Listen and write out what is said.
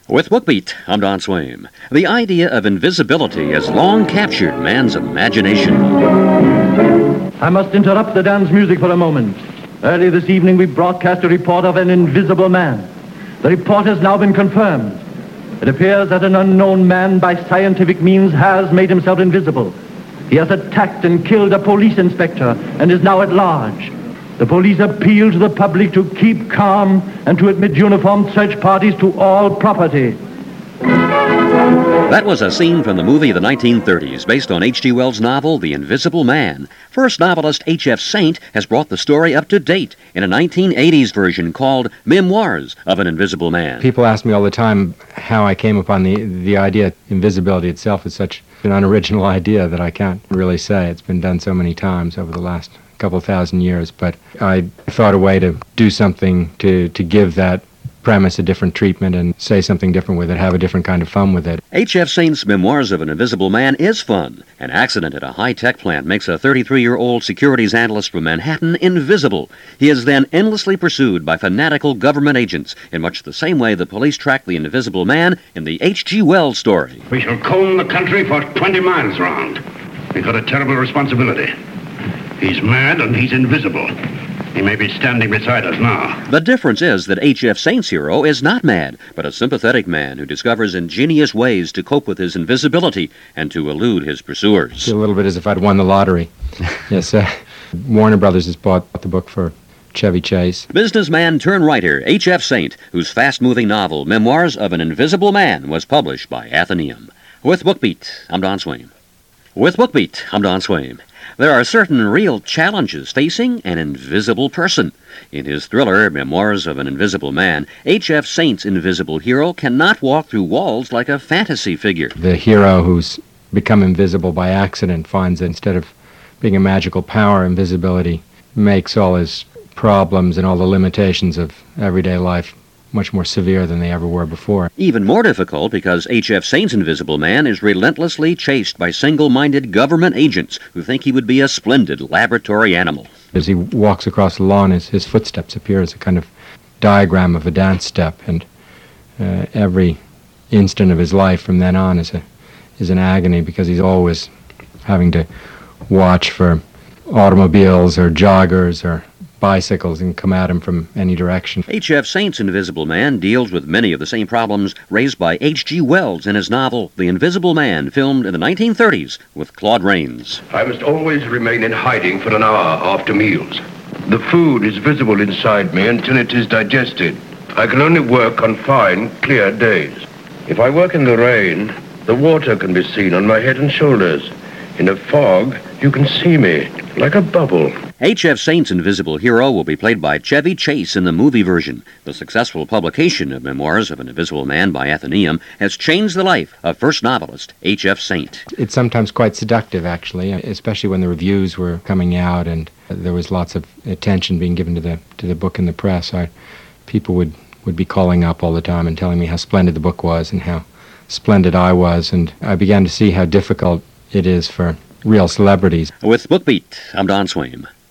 With BookBeat, I'm Don Swaim. The idea of invisibility has long captured man's imagination. I must interrupt the dance music for a moment. Early this evening we broadcast a report of an invisible man. The report has now been confirmed. It appears that an unknown man by scientific means has made himself invisible. He has attacked and killed a police inspector and is now at large. The police appeal to the public to keep calm and to admit uniformed search parties to all property. That was a scene from the movie of the 1930s, based on H.G. Wells' novel, The Invisible Man. First novelist H.F. Saint has brought the story up to date in a 1980s version called Memoirs of an Invisible Man. People ask me all the time how I came upon the idea. Invisibility itself is such an unoriginal idea that I can't really say. It's been done so many times over the last couple thousand years, but I thought a way to do something to give that premise a different treatment and say something different with it, have a different kind of fun with it. H.F. Saint's Memoirs of an Invisible Man is fun. An accident at a high-tech plant makes a 33-year-old securities analyst from Manhattan invisible. He is then endlessly pursued by fanatical government agents in much the same way the police track the Invisible Man in the H.G. Wells story. We shall comb the country for 20 miles round. We've got a terrible responsibility. He's mad and he's invisible. He may be standing beside us now. The difference is that H.F. Saint's hero is not mad, but a sympathetic man who discovers ingenious ways to cope with his invisibility and to elude his pursuers. I feel a little bit as if I'd won the lottery. Yes, Warner Brothers has bought the book for Chevy Chase. Businessman turned writer H.F. Saint, whose fast-moving novel Memoirs of an Invisible Man was published by Atheneum. With BookBeat, I'm Don Swaim. With BookBeat, I'm Don Swaim. There are certain real challenges facing an invisible person. In his thriller, Memoirs of an Invisible Man, H.F. Saint's invisible hero cannot walk through walls like a fantasy figure. The hero who's become invisible by accident finds that instead of being a magical power, invisibility makes all his problems and all the limitations of everyday life much more severe than they ever were before. Even more difficult because H.F. Saint's Invisible Man is relentlessly chased by single-minded government agents who think he would be a splendid laboratory animal. As he walks across the lawn, his footsteps appear as a kind of diagram of a dance step, and every instant of his life from then on is an agony because he's always having to watch for automobiles or joggers or bicycles and come at him from any direction. H.F. Saint's Invisible Man deals with many of the same problems raised by H.G. Wells in his novel The Invisible Man, filmed in the 1930s with Claude Rains. I must always remain in hiding for an hour after meals. The food is visible inside me until it is digested. I can only work on fine, clear days. If I work in the rain, the water can be seen on my head and shoulders. In a fog, you can see me like a bubble. H.F. Saint's invisible hero will be played by Chevy Chase in the movie version. The successful publication of Memoirs of an Invisible Man by Atheneum has changed the life of first novelist H.F. Saint. It's sometimes quite seductive, actually, especially when the reviews were coming out and there was lots of attention being given to the book in the press. People would be calling up all the time and telling me how splendid the book was and how splendid I was, and I began to see how difficult it is for real celebrities. With BookBeat, I'm Don Swaim.